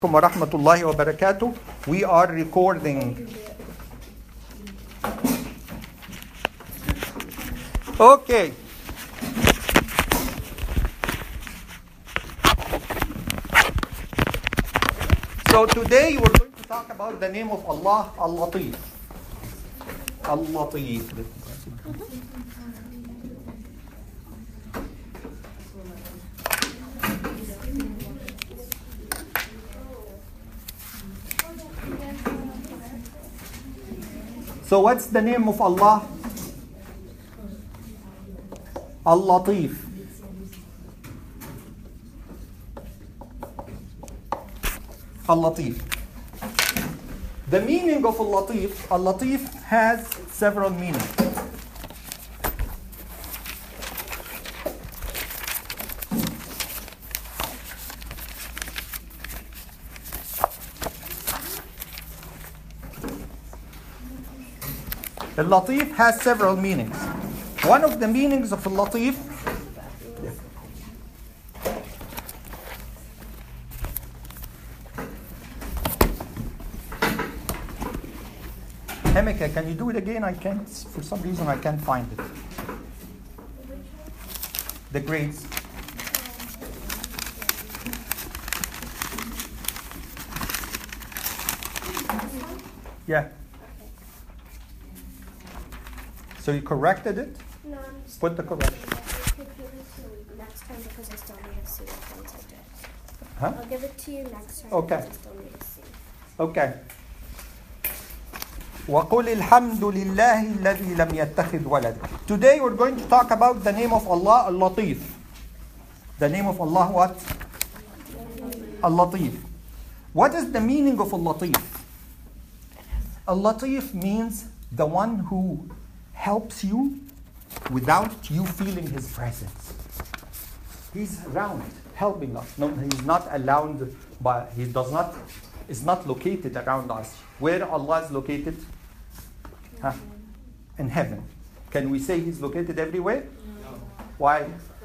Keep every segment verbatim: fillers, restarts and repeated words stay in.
wa rahmatullahi wa barakatuh. We are recording. Okay. So today we're going to talk about the name of Allah, Al-Latif. Al-Latif. So what's the name of Allah? Al-Latif. Al-Latif. The meaning of Al-Latif, Al-Latif has several meanings. Al-Latif has several meanings. One of the meanings of Al-Latif Hemeka, can you do it again? I can't, for some reason I can't find it. The grades. Yeah. So you corrected it? No, I'm just Put the correction. I'll give it to you next time because I still need to see it once I do it. Huh? I'll give it to you next time Okay. because I still need to see. Okay. وَقُلِ الْحَمْدُ لِلَّهِ الَّذِي لَمْ يَتَّخِذْ وَلَدًا. Today we're going to talk about the name of Allah, Al-Latif. The name of Allah what? Al-Latif. What is the meaning of Al-Latif? Al-Latif means the one who helps you without you feeling his presence. He's around, helping us. No, he's not around, but he does not, is not located around us. Where Allah is located? Huh? In heaven. Can we say he's located everywhere? No. Why?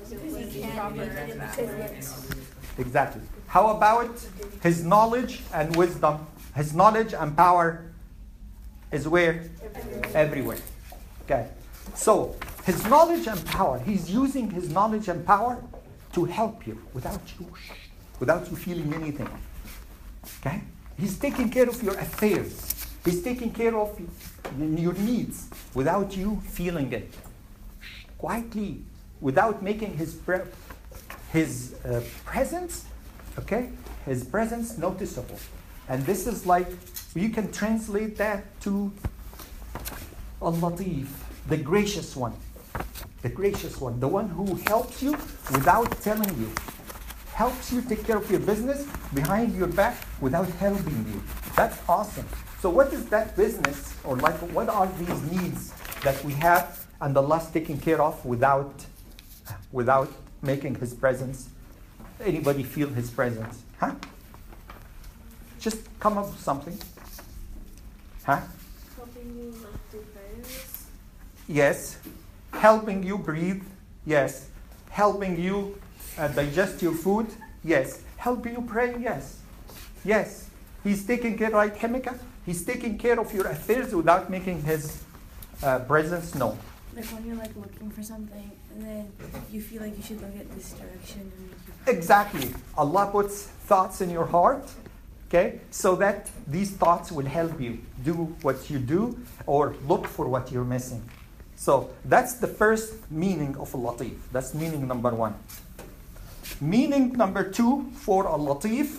Exactly. How about his knowledge and wisdom? His knowledge and power is where? Everywhere. Everywhere. Okay. So, his knowledge and power, he's using his knowledge and power to help you without you, without you feeling anything. Okay? He's taking care of your affairs. He's taking care of your needs without you feeling it. Quietly, without making his pre- his uh, presence, okay? His presence noticeable. And this is like, you can translate that to Al-Latif, the gracious one. The gracious one, the one who helps you without telling you. Helps you take care of your business behind your back without helping you. That's awesome. So what is that business, or like what are these needs that we have and Allah's taking care of without, without making His presence, anybody feel His presence? Huh? Just come up with something. Huh? Helping you like do prayers. Yes. Helping you breathe? Yes. Helping you uh, digest your food? Yes. Helping you pray? Yes. Yes. He's taking care, right, Hemika? He's taking care of your affairs without making his uh, presence known. Like when you're like looking for something and then you feel like you should look at this direction. And you... Exactly. Allah puts thoughts in your heart, okay, so that these thoughts will help you do what you do or look for what you're missing. So that's the first meaning of Al-Latif. That's meaning number one. Meaning number two for Al-Latif,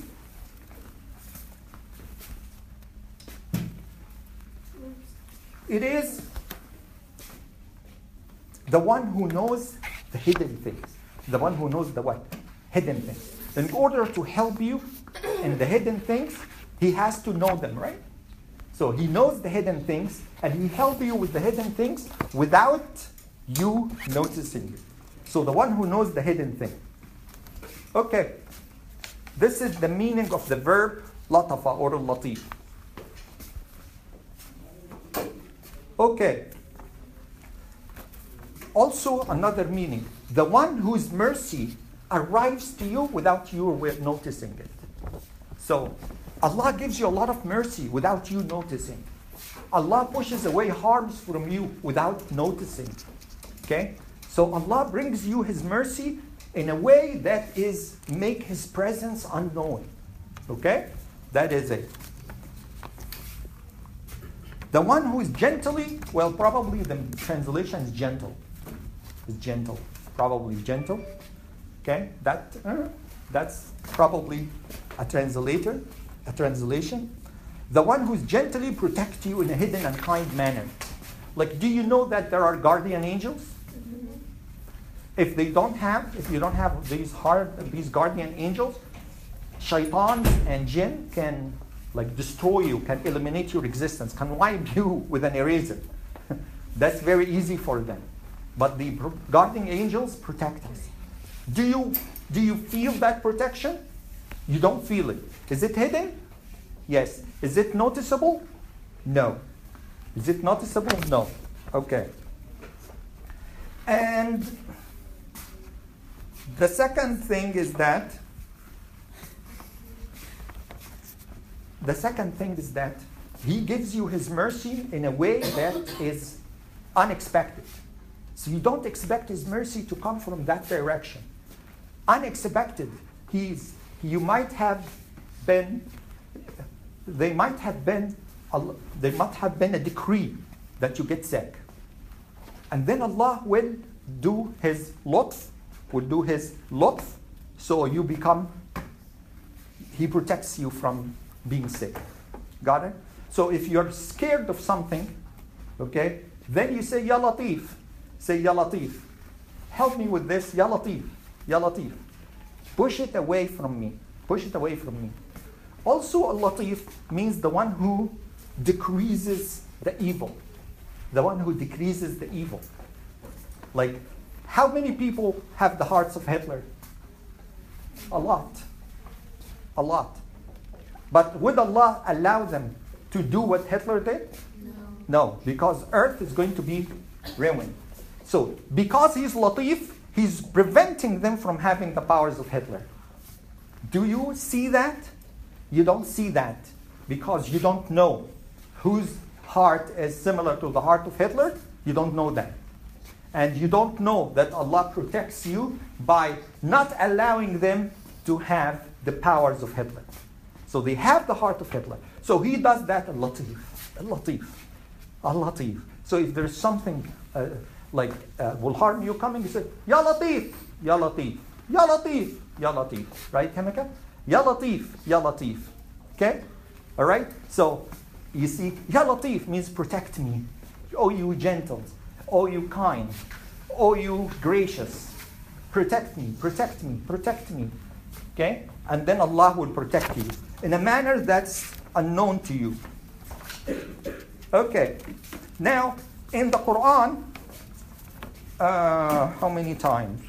it is the one who knows the hidden things. The one who knows the what? Hidden things. In order to help you in the hidden things, he has to know them, right? So he knows the hidden things, and he helps you with the hidden things without you noticing it. So the one who knows the hidden thing. Okay. This is the meaning of the verb latafa or latif. Okay. Also another meaning. The one whose mercy arrives to you without you noticing it. So Allah gives you a lot of mercy without you noticing. Allah pushes away harms from you without noticing. Okay? So Allah brings you His mercy in a way that is make His presence unknown. Okay? That is it. The one who is gently, well, probably the translation is gentle. Is gentle. Probably gentle. Okay? That uh, that's probably a translator, a translation. The one who's gently protect you in a hidden and kind manner. Like, do you know that there are guardian angels? Mm-hmm. If they don't have, if you don't have these hard, these guardian angels, shaitan and jinn can like destroy you, can eliminate your existence, can wipe you with an eraser. That's very easy for them. But the guardian angels protect us. Do you do you feel that protection? You don't feel it. Is it hidden? Yes. Is it noticeable? No. Is it noticeable? No. Okay. And the second thing is that the second thing is that He gives you His mercy in a way that is unexpected. So you don't expect His mercy to come from that direction. Unexpected. He's you might have been they might have been a, there might have been a decree that you get sick. And then Allah will do His lutf, will do His lutf, so you become, He protects you from being sick. Got it? So if you're scared of something, okay, then you say, Ya Latif. Say, Ya Latif. Help me with this, Ya Latif. Ya Latif. Push it away from me. Push it away from me. Also, Al-Latif means the one who decreases the evil. The one who decreases the evil. Like, how many people have the hearts of Hitler? A lot. A lot. But would Allah allow them to do what Hitler did? No. No, because earth is going to be ruined. So, because He's Latif, He's preventing them from having the powers of Hitler. Do you see that? You don't see that because you don't know whose heart is similar to the heart of Hitler. You don't know that. And you don't know that Allah protects you by not allowing them to have the powers of Hitler. So they have the heart of Hitler. So He does that, Al-Latif. Al-Latif. Al-Latif. So if there's something uh, like uh, will harm you coming, you say, Ya Latif, Ya Latif, Ya Latif, Ya Latif. Right, Kamika? Ya Latif, Ya Latif. Okay? All right? So, you see, Ya Latif means protect me. Oh, you gentle. Oh, you kind. Oh, you gracious. Protect me, protect me, protect me. Okay? And then Allah will protect you in a manner that's unknown to you. Okay. Now, in the Quran, uh, how many times?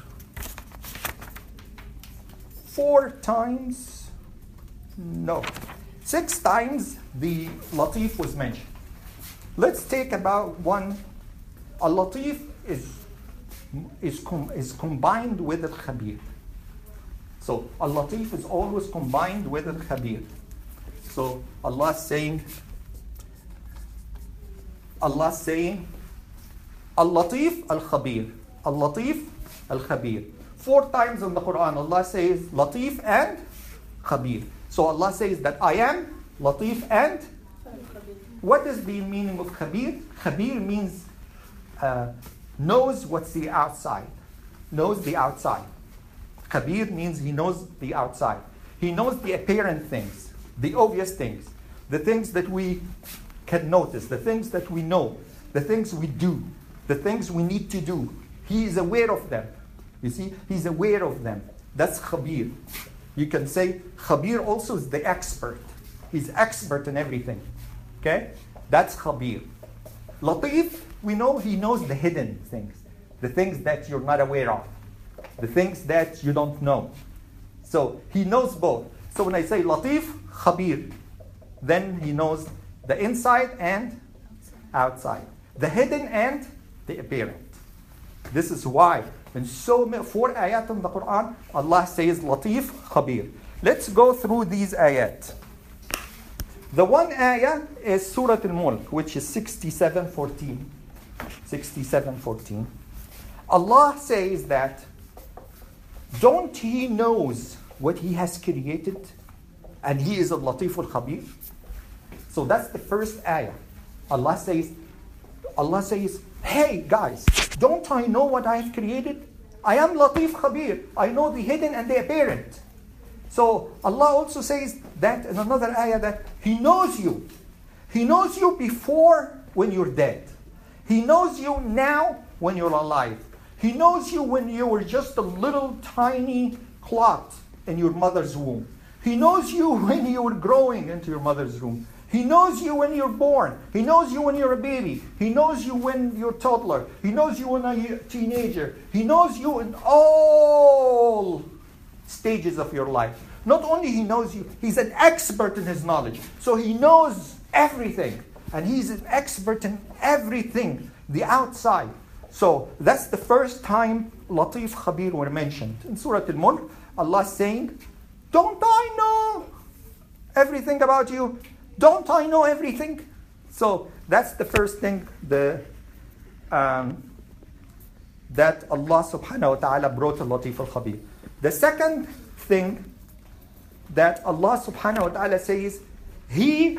Four times? No. Six times the Latif was mentioned. Let's take about one. Al-Latif is, is, com- is combined with Al-Khabir. So Al-Latif is always combined with Al-Khabir. So Allah saying, Allah saying, Al-Latif, Al-Khabir. Al-Latif, Al-Khabir. Four times in the Quran, Allah says Latif and Khabir. So Allah says that I am Latif and what is the meaning of Khabir? Khabir means uh, knows what's the outside. Knows the outside. Khabir means he knows the outside. He knows the apparent things, the obvious things, the things that we can notice, the things that we know, the things we do, the things we need to do. He is aware of them. You see, He's aware of them. That's Khabir. You can say Khabir also is the expert. He's expert in everything. Okay? That's Khabir. Latif, we know He knows the hidden things. The things that you're not aware of. The things that you don't know. So He knows both. So when I say Latif, Khabir, then He knows the inside and outside. The hidden and the apparent. This is why in so many, four ayat in the Quran, Allah says Latif, Khabir. let's go through these ayat. The one ayah is Surah Al-Mulk, which is sixty-seven fourteen. sixty-seven fourteen. Allah says that, don't He knows what He has created? And He is Al-Latif Al-Khabir. So that's the first ayah. Allah says, Allah says, hey guys, don't I know what I have created? I am Latif Khabir. I know the hidden and the apparent. So Allah also says that in another ayah that He knows you. He knows you before when you're dead. He knows you now when you're alive. He knows you when you were just a little tiny clot in your mother's womb. He knows you when you were growing into your mother's womb. He knows you when you're born. He knows you when you're a baby. He knows you when you're a toddler. He knows you when you're a teenager. He knows you in all stages of your life. Not only He knows you, He's an expert in His knowledge. So He knows everything. And He's an expert in everything, the outside. So that's the first time Latif Khabir were mentioned. In Surah Al-Mulk, Allah is saying, don't I know everything about you? Don't I know everything? So that's the first thing the, um, that Allah subhanahu wa ta'ala brought to Latif al-Khabir. The second thing that Allah subhanahu wa ta'ala says, He,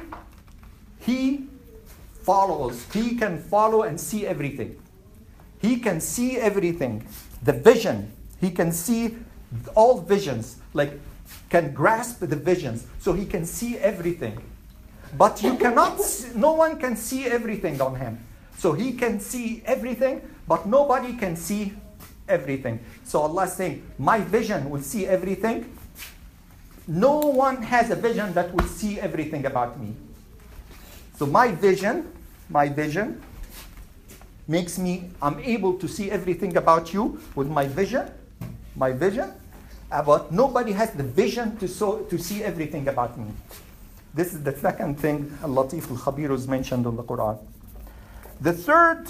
He follows, He can follow and see everything. He can see everything. The vision, He can see all visions, like can grasp the visions, so He can see everything. But you cannot, see, no one can see everything on Him. So He can see everything, but nobody can see everything. So Allah is saying, my vision will see everything. No one has a vision that will see everything about me. So my vision, my vision makes me, I'm able to see everything about you with my vision, my vision, but nobody has the vision to, so, to see everything about me. This is the second thing Al-Latif Al-Khabir is mentioned in the Quran. The third,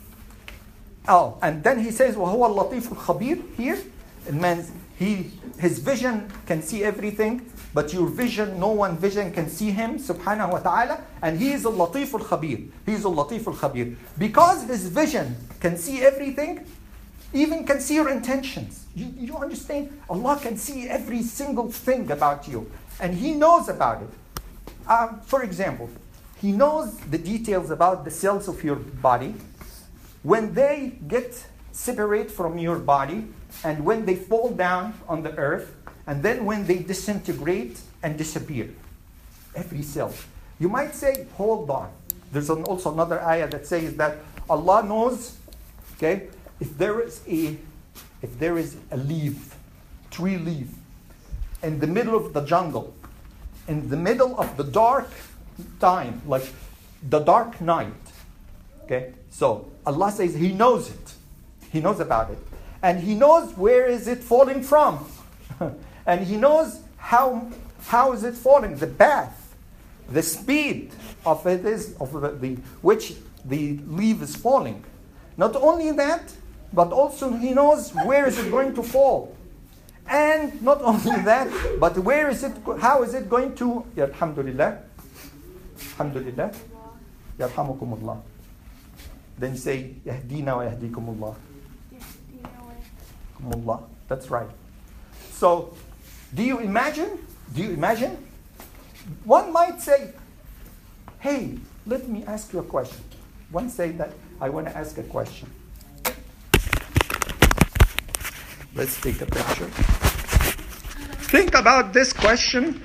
oh, and then He says, وَهُوَ اللَّطِيفُ الْخَبِيرُ here. It means he, His vision can see everything, but your vision, no one vision can see Him, subhanahu wa ta'ala, and He is Al-Latif Al-Khabir. He is Al-Latif Al-Khabir. Because His vision can see everything, even can see your intentions. You, you understand? Allah can see every single thing about you, and He knows about it. Uh, for example, He knows the details about the cells of your body. When they get separate from your body, and when they fall down on the earth, and then when they disintegrate and disappear. Every cell. You might say, hold on. There's an, also another ayah that says that Allah knows, okay, if there is a if there is a leaf, tree leaf, in the middle of the jungle, in the middle of the dark time, like the dark night. Okay? So Allah says He knows it. He knows about it. And He knows where is it falling from. And He knows how how is it falling, the path, the speed of it is of the, the which the leaf is falling. Not only that, but also He knows where is it going to fall. And not only that, but where is it, how is it going to, ya alhamdulillah, alhamdulillah, yarhamukumullah. Then say, yahdina wa yahdikumullah. Kumullah. That's right. So, do you imagine, do you imagine? One might say, hey, let me ask you a question. One say that, I want to ask a question. Let's take a picture. Think about this question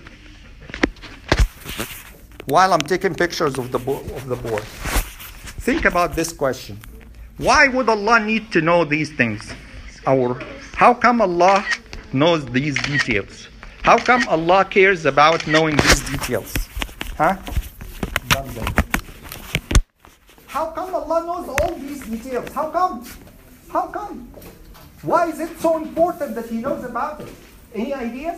while I'm taking pictures of the bo- of the board. Think about this question. Why would Allah need to know these things? Or how come Allah knows these details? How come Allah cares about knowing these details? Huh? How come Allah knows all these details? How come? How come? Why is it so important that He knows about it? Any ideas?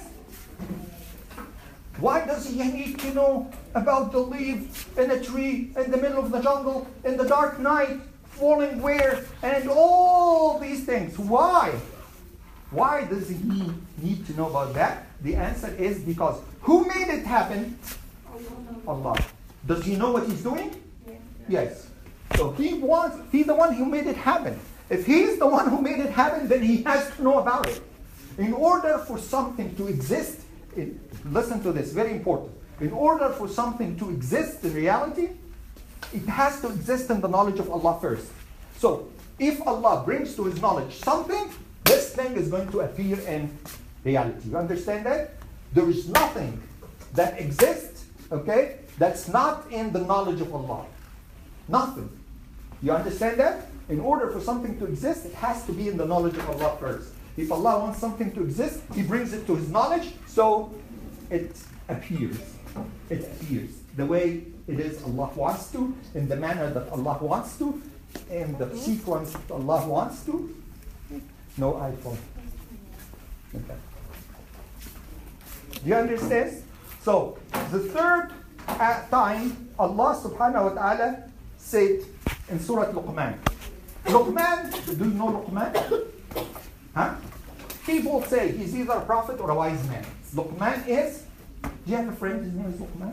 Why does He need to know about the leaf in a tree, in the middle of the jungle, in the dark night, falling where, and all these things? Why? Why does He need to know about that? The answer is because who made it happen? Allah. Does he know what he's doing? Yes. So he wants, he's the one who made it happen. If he's the one who made it happen, then he has to know about it. In order for something to exist, in, listen to this, very important. In order for something to exist in reality, it has to exist in the knowledge of Allah first. So, if Allah brings to His knowledge something, this thing is going to appear in reality. You understand that? There is nothing that exists, okay, that's not in the knowledge of Allah. Nothing. You understand that? In order for something to exist, it has to be in the knowledge of Allah first. If Allah wants something to exist, He brings it to His knowledge, so it appears. It appears the way it is Allah wants to, in the manner that Allah wants to, in the sequence that Allah wants to. No iPhone. Okay. Do you understand? So, the third uh, time, Allah subhanahu wa ta'ala said in Surah Luqman. Luqman, do you know Luqman? Huh? People say he's either a prophet or a wise man. Luqman is, do you have a friend, his name is Luqman?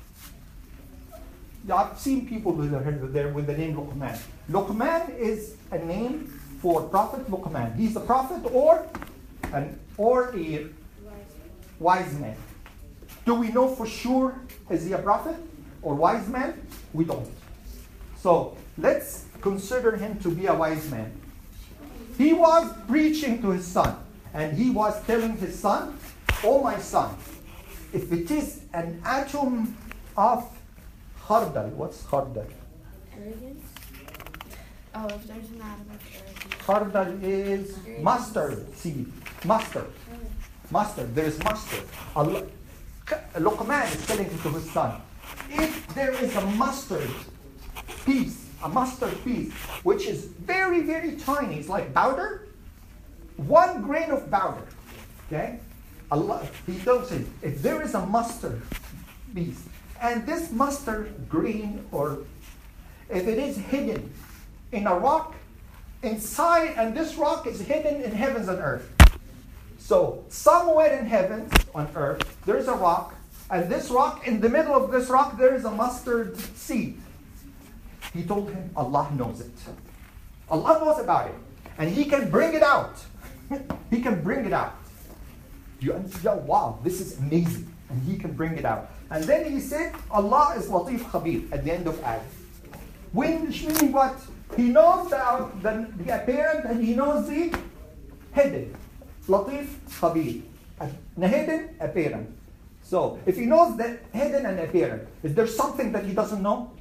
I've seen people with the, with the name Luqman. Luqman is a name for Prophet Luqman. He's a prophet or an or a wise man. Do we know for sure is he a prophet or wise man? We don't. So let's consider him to be a wise man. He was preaching to his son, and he was telling his son, "Oh my son, if it is an atom of khardal," what's khardal? Arrogance? Oh, if there's an atom of arrogance. Khardal is mustard seed. Mustard. Mustard. There is mustard. Allah, Luqman is telling to his son, if there is a mustard piece, a mustard piece, which is very, very tiny, it's like powder, one grain of powder, okay? Allah, he tells him, if there is a mustard piece, and this mustard grain, or if it is hidden in a rock, inside, and this rock is hidden in heavens and earth. So, somewhere in heaven, on earth, there is a rock, and this rock, in the middle of this rock, there is a mustard seed. He told him, Allah knows it. Allah knows about it. And He can bring it out. He can bring it out. You understand? Wow, this is amazing. And He can bring it out. And then he said, Allah is Latif Khabir at the end of ayah. Which meaning what? He knows the, the, the apparent and He knows the hidden. Latif Khabir. The hidden, apparent. So, if He knows the hidden and apparent, is there something that He doesn't know?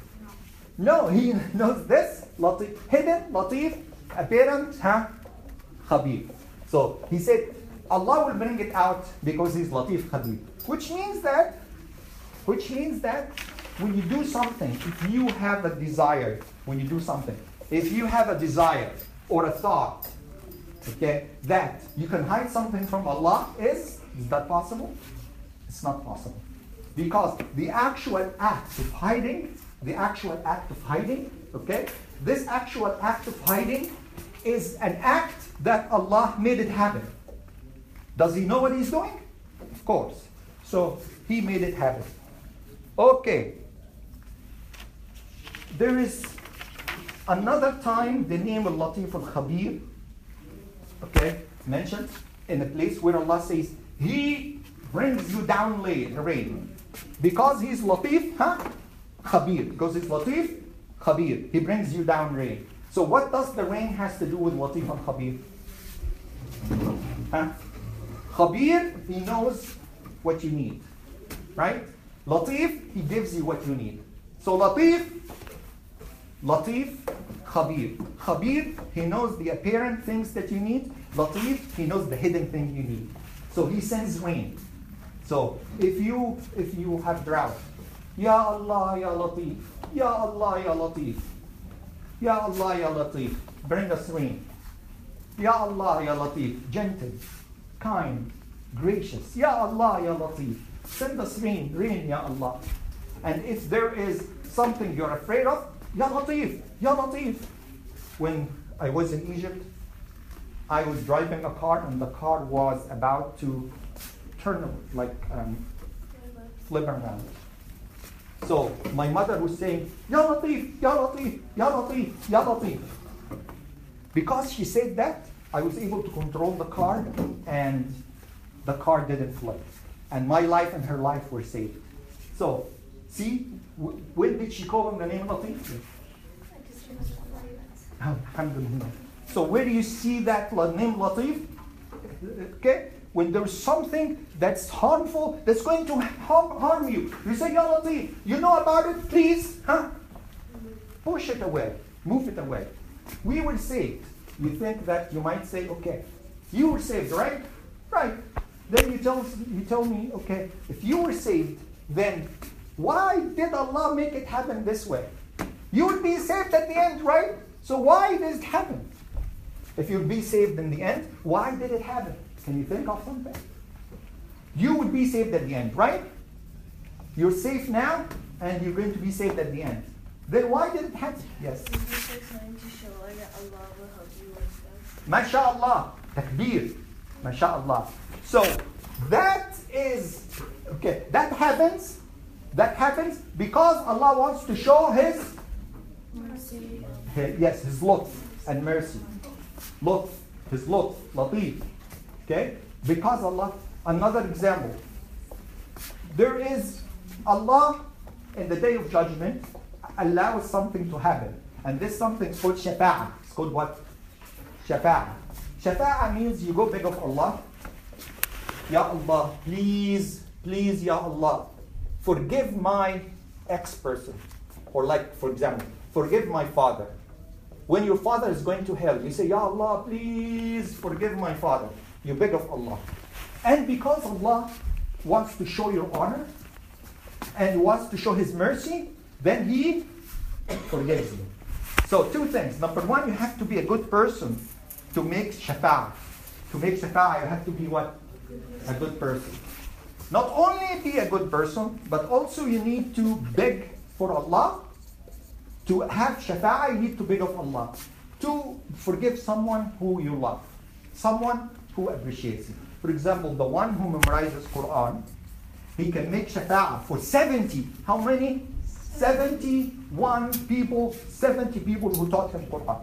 No, He knows this, latif, hidden, latif, apparent, huh? Khabir. So he said, Allah will bring it out because He's latif, khabir. Which means that, which means that when you do something, if you have a desire, when you do something, if you have a desire or a thought, okay, that you can hide something from Allah, is, is that possible? It's not possible. Because the actual act of hiding The actual act of hiding, okay? This actual act of hiding is an act that Allah made it happen. Does He know what He's doing? Of course. So He made it happen. Okay. There is another time the name of Latif al-Khabir, okay, mentioned in a place where Allah says, He brings you down rain. Because He's Latif, huh? Khabir, because it's Latif, Khabir. He brings you down rain. So what does the rain has to do with Latif and Khabir? Huh? Khabir, He knows what you need. Right? Latif, He gives you what you need. So Latif, Latif, Khabir. Khabir, He knows the apparent things that you need. Latif, He knows the hidden thing you need. So He sends rain. So if you if you have drought, Ya Allah, Ya Latif. Ya Allah, Ya Latif. Ya Allah, Ya Latif. Bring us rain. Ya Allah, Ya Latif. Gentle, kind, gracious. Ya Allah, Ya Latif. Send us rain, rain, Ya Allah. And if there is something you're afraid of, Ya Latif, Ya Latif. When I was in Egypt, I was driving a car and the car was about to turn like um, flip around. So my mother was saying, Ya Latif, Ya Latif, Ya Latif, Ya Latif. Because she said that, I was able to control the car and the car didn't flip. And my life and her life were saved. So, see, w- when did she call him the name Latif? Alhamdulillah. So where do you see that la- name Latif? Okay? When there's something that's harmful, that's going to harm, harm you. You say, Ya Latif, you know about it? Please, huh? Push it away. Move it away. We were saved. You think that you might say, okay, you were saved, right? Right. Then you tell, you tell me, okay, if you were saved, then why did Allah make it happen this way? You would be saved at the end, right? So why did it happen? If you'd be saved in the end, why did it happen? Can you think of something? You would be saved at the end, right? You're safe now, and you're going to be saved at the end. Then why did it happen? Yes. Is this like something to show like that Allah will help you or stuff? MashaAllah. Takbir. MashaAllah. So that is, okay, that happens, that happens because Allah wants to show His, Mercy. his yes, His lutf and mercy. Lutf, His lutf, Latif. Okay? Because Allah, another example. There is, Allah in the Day of Judgment allows something to happen. And this something is called shafa'ah. It's called what? Shafa'ah. Shafa'ah means you go beg of Allah. Ya Allah, please, please, Ya Allah, forgive my ex person. Or like, for example, forgive my father. When your father is going to hell, you say, Ya Allah, please forgive my father. You beg of Allah. And because Allah wants to show your honor and wants to show His mercy, then He forgives you. So two things. Number one, you have to be a good person to make shafa'ah. To make shafa'ah, you have to be what? A good person. Not only be a good person, but also you need to beg for Allah. To have shafa'ah, you need to beg of Allah. To forgive someone who you love. Someone who appreciates you. For example, the one who memorizes Quran, he can make shafa'ah for seventy. How many? seventy-one people, seventy people who taught him Quran.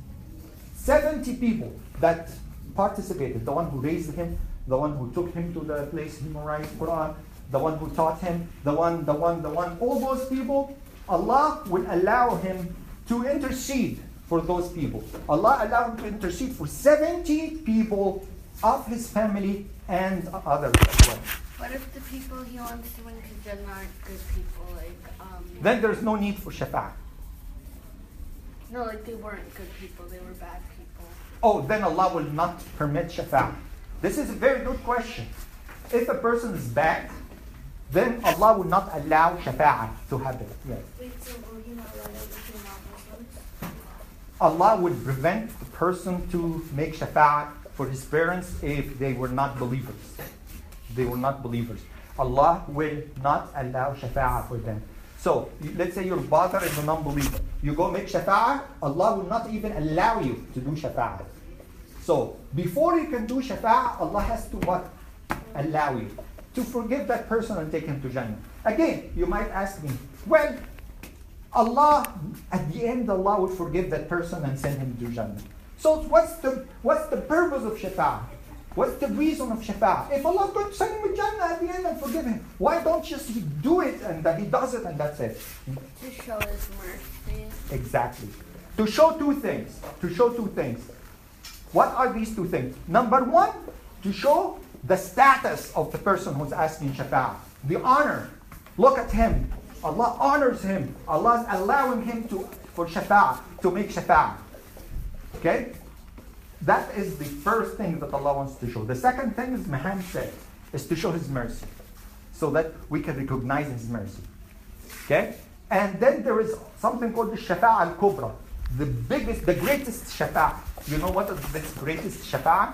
seventy people that participated. The one who raised him, the one who took him to the place he memorized Quran, the one who taught him, the one, the one, the one. All those people, Allah will allow him to intercede for those people. Allah allowed him to intercede for seventy people of his family and others as well. What if the people he wants to win to Jannah aren't good people? Like, um, Then there's no need for shafa'ah. no, like they weren't good people, they were bad people. Oh, then Allah will not permit shafa'ah. This is a very good question. If a person is bad, then Allah will not allow shafa'ah to happen. Yes. Wait, so will He not allow that if you're not Muslims? Allah would prevent the person to make shafa'ah for his parents if they were not believers. They were not believers. Allah will not allow shafa'ah for them. So, let's say your father is a non-believer. You go make shafa'ah, Allah will not even allow you to do shafa'ah. So, before you can do shafa'ah, Allah has to what? Allow you. To forgive that person and take him to Jannah. Again, you might ask me, well, Allah, at the end, Allah would forgive that person and send him to Jannah. So what's the what's the purpose of shafa'ah? What's the reason of shafa'ah? If Allah is going to send him to Jannah at the end and forgive him, why don't just he do it and that he does it and that's it? To show his mercy. Exactly. To show two things. To show two things. What are these two things? Number one, to show the status of the person who's asking shafa'ah. The honor. Look at him. Allah honors him. Allah is allowing him to for shafa'ah, to make shafa'ah. Okay? That is the first thing that Allah wants to show. The second thing, as Mahan said, is to show His mercy. So that we can recognize His mercy. Okay? And then there is something called the Shafa'ah al-Kubra. The biggest, the greatest shafa'ah. You know what is this greatest shafa'ah?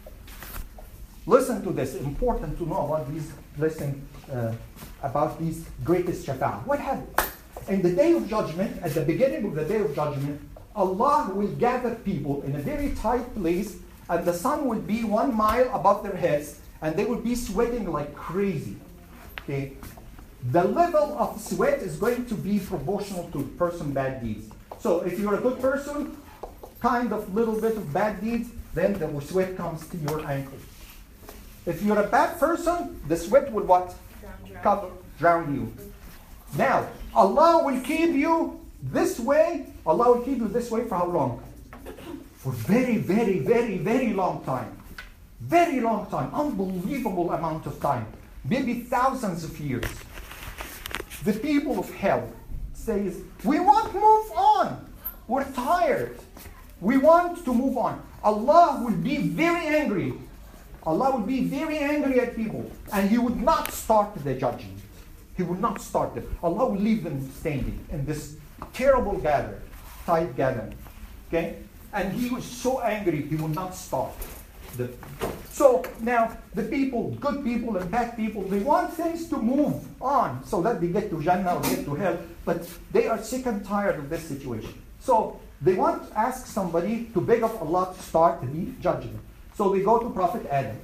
Listen to this. Important to know about these, listen uh, about these greatest shafa'ah. What happened? In the Day of Judgment, at the beginning of the Day of Judgment, Allah will gather people in a very tight place, and the sun will be one mile above their heads, and they would be sweating like crazy. Okay? The level of sweat is going to be proportional to person bad deeds. So if you're a good person, kind of little bit of bad deeds, then the sweat comes to your ankle. If you're a bad person, the sweat will what? Drown, Cover, drown you. Now, Allah will keep you this way. Allah will keep you this way for how long? For very, very, very, very long time. Very long time. Unbelievable amount of time. Maybe thousands of years. The people of hell says, we want to move on. We're tired. We want to move on. Allah will be very angry. Allah will be very angry at people. And He would not start the judgment. He will not start it. Allah will leave them standing in this terrible gathering, tight gathering. Okay? And He was so angry, He will not start. The, so now the people, good people and bad people, they want things to move on so that they get to Jannah or get to hell, but they are sick and tired of this situation. So they want to ask somebody to beg of Allah to start the judgment. So they go to Prophet Adam.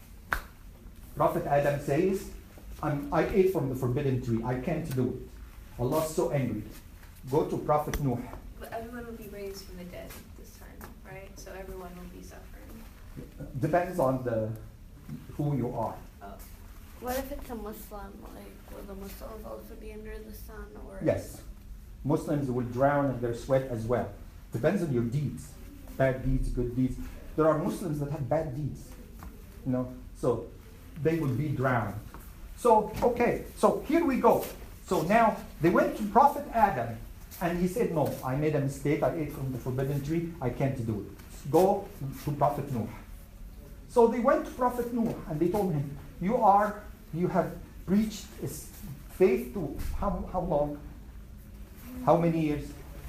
Prophet Adam says, I'm, I ate from the forbidden tree. I can't do it. Allah's so angry. Go to Prophet Nuh. But everyone will be raised from the dead this time, right? So everyone will be suffering. Depends on the who you are. Oh. What if it's a Muslim? Like, will the Muslims also be under the sun? Or Yes. Muslims will drown in their sweat as well. Depends on your deeds. Bad deeds, good deeds. There are Muslims that have bad deeds. You know, so they will be drowned. So, okay, so here we go. So now they went to Prophet Adam and he said, no, I made a mistake. I ate from the forbidden tree. I can't do it. Go to Prophet Nuh. So they went to Prophet Nuh and they told him, you are, you have preached faith to how, how long? How many years?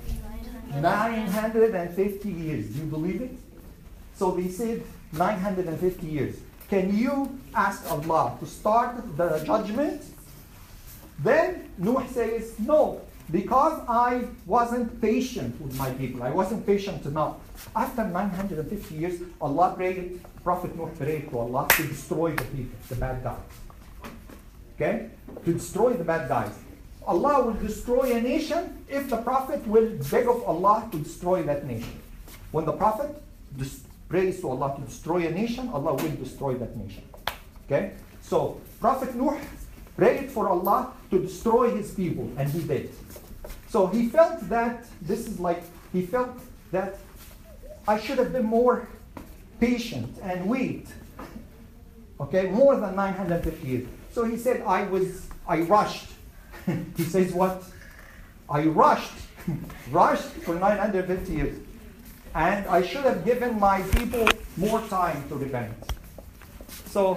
nine hundred fifty years. Do you believe it? So they said nine hundred fifty years. Can you ask Allah to start the judgment? Then Nuh says, no, because I wasn't patient with my people. I wasn't patient enough. After nine hundred fifty years, Allah prayed, Prophet Nuh prayed to Allah to destroy the people, the bad guys. Okay? To destroy the bad guys. Allah will destroy a nation if the Prophet will beg of Allah to destroy that nation. When the Prophet dis- prays to Allah to destroy a nation, Allah will destroy that nation. Okay? So, Prophet Nuh prayed for Allah to destroy his people, and he did. So he felt that, this is like, he felt that I should have been more patient and wait. Okay? More than nine hundred fifty years. So he said, I was, I rushed. He says what? I rushed, rushed for nine hundred fifty years. And I should have given my people more time to repent. So,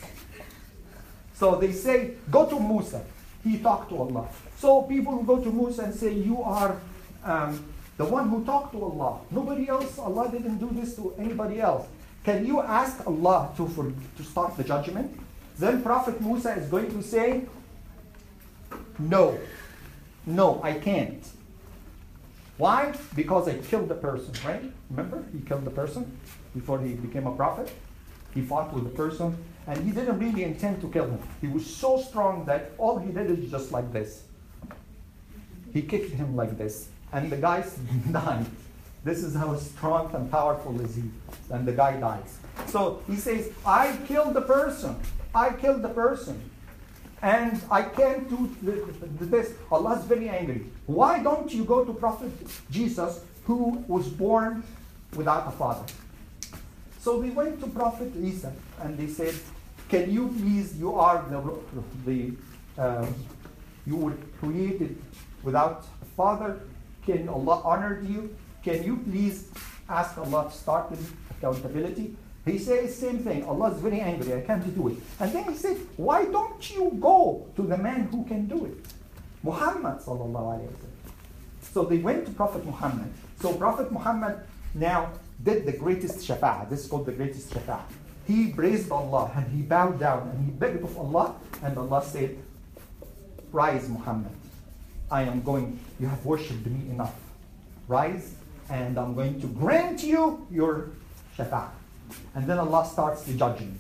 so they say, go to Musa. He talked to Allah. So people go to Musa and say, you are um, the one who talked to Allah. Nobody else, Allah didn't do this to anybody else. Can you ask Allah to, for, to start the judgment? Then Prophet Musa is going to say, no, no, I can't. Why? Because I killed the person, right? Remember? He killed the person before he became a prophet. He fought with the person, and he didn't really intend to kill him. He was so strong that all he did is just like this. He kicked him like this, and the guy died. This is how strong and powerful is he. And the guy dies. So he says, I killed the person. I killed the person. And I can't do this. Allah is very angry. Why don't you go to Prophet Jesus, who was born without a father? So they went to Prophet Isa and they said, can you please, you are the, the uh, you were created without a father. Can Allah honor you? Can you please ask Allah to start with accountability? He says same thing. Allah is very angry. I can't do it. And then he said, why don't you go to the man who can do it? Muhammad sallallahu alayhi wa sallam. So they went to Prophet Muhammad. So Prophet Muhammad now did the greatest shafa'ah. This is called the greatest shafa'ah. He praised Allah and he bowed down and he begged of Allah. And Allah said, rise Muhammad. I am going, you have worshipped me enough. Rise and I'm going to grant you your shafa'ah. And then Allah starts the judgment.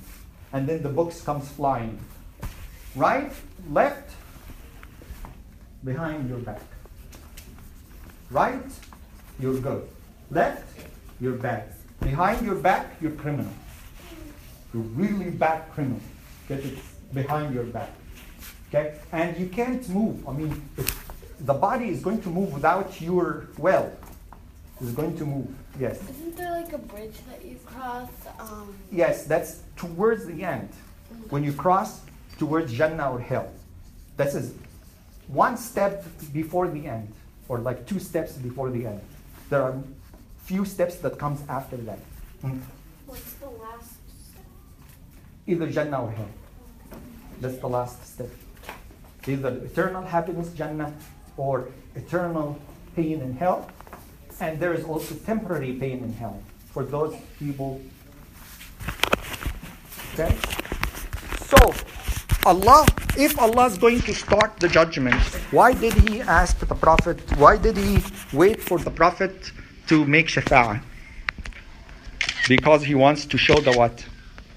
and then the books comes flying. Right, left, behind your back. Right, you're good. Left, you're bad. Behind your back, you're criminal. You're really bad criminal. Get it behind your back. Okay? And you can't move. I mean, if the body is going to move without your will. It's going to move. Yes. Isn't there like a bridge that you cross? Um, Yes, that's towards the end. When you cross towards Jannah or hell. This is one step before the end, or like two steps before the end. There are few steps that comes after that. Mm. What's the last step? Either Jannah or hell. That's the last step. Either eternal happiness, Jannah, or eternal pain in hell. And there is also temporary pain in hell for those people. Okay? So, Allah, if Allah is going to start the judgment, why did He ask the Prophet, why did He wait for the Prophet to make shafa'ah? Because He wants to show the what?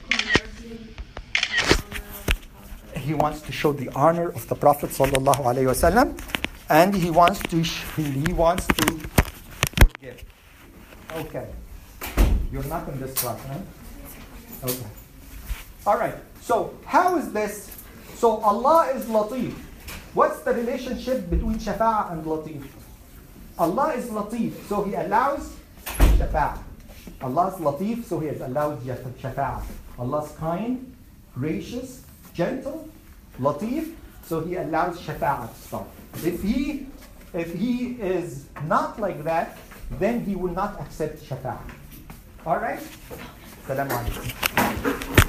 He wants to show the honor of the Prophet sallallahu alaihi wasallam, and he wants to sh- he wants to forgive. Okay, you're not in this class, right? Okay. All right. So how is this? So Allah is Latif. What's the relationship between Shafa'ah and Latif? Allah is Latif, so He allows Shafa'ah. Allah is Latif, so He has allowed Shafa'ah. Allah is kind, gracious, gentle, Latif, so He allows Shafa'ah to start. If He, if He is not like that, then He will not accept Shafa'ah. All right? Assalamu alaikum.